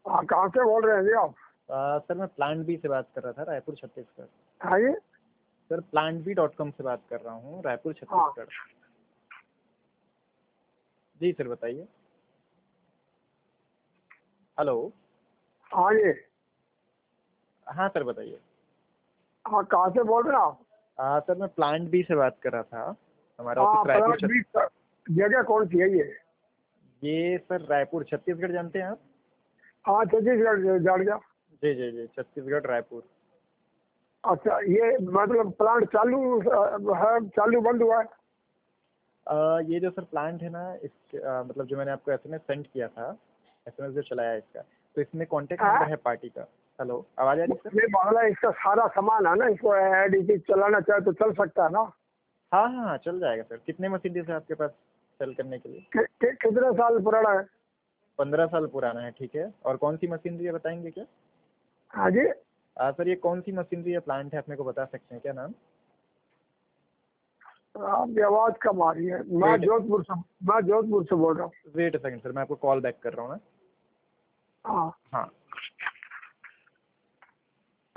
हाँ, कहाँ से बोल रहे हैं जी आप? सर मैं प्लांट बी से बात कर रहा था, रायपुर छत्तीसगढ़। हाँ जी। सर plantbee.com से बात कर रहा हूँ, रायपुर हाँ छत्तीसगढ़। जी सर बताइए। हेलो। हाँ जी। हाँ सर बताइए। हाँ, कहाँ से बोल रहे हैं आप? सर मैं प्लांट बी से बात कर रहा था, हमारा हाँ, ऑफिस रायपुर प्लाट भी जगह कौन सी है ये? ये सर रायपुर छत्तीसगढ़ जानते हैं आप? हाँ, छत्तीसगढ़ जाड़ गया। जी जी जी, छत्तीसगढ़ रायपुर। अच्छा, ये मतलब प्लांट चालू है, चालू बंद हुआ है? ये जो सर प्लांट है ना, इस मतलब जो मैंने आपको एसएमएस सेंड किया था, एसएमएस जो चलाया है इसका, तो इसमें कॉन्टैक्ट हाँ? नंबर है पार्टी का। हेलो, आवाज़ आ रही है सर? ये मामला, इसका सारा सामान है ना, इसको एडिटिव चलाना चाहे तो चल सकता है ना? हाँ हाँ हाँ, चल जाएगा सर। कितने मशीनरीज है आपके पास सेल करने के लिए? कितने साल पुराना है? 15 साल पुराना है, ठीक है। और कौन सी मशीनरी है बताएंगे क्या? हाँ जी। सर ये कौन सी मशीनरी या प्लांट है, अपने को बता सकते हैं क्या नाम? आपकी आवाज कम आ रही है। वेट मैं जोधपुर से बोल रहा हूँ। वेट अ सेकंड सर, मैं आपको कॉल बैक कर रहा हूँ ना। हाँ। हाँ।